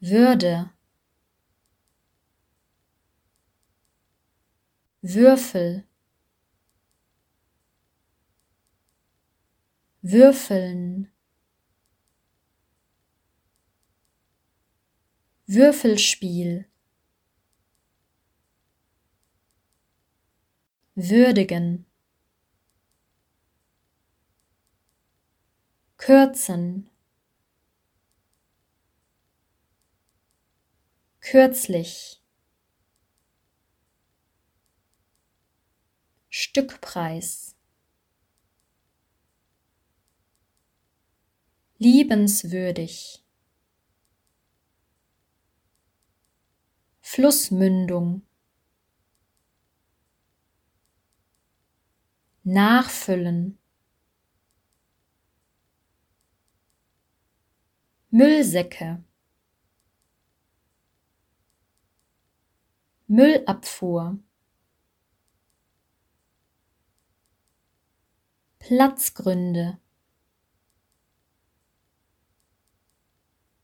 Würde, Würfel, würfeln, Würfelspiel, würdigen, kürzen, kürzlich, Stückpreis, liebenswürdig, Flussmündung, nachfüllen, Müllsäcke, Müllabfuhr, Platzgründe,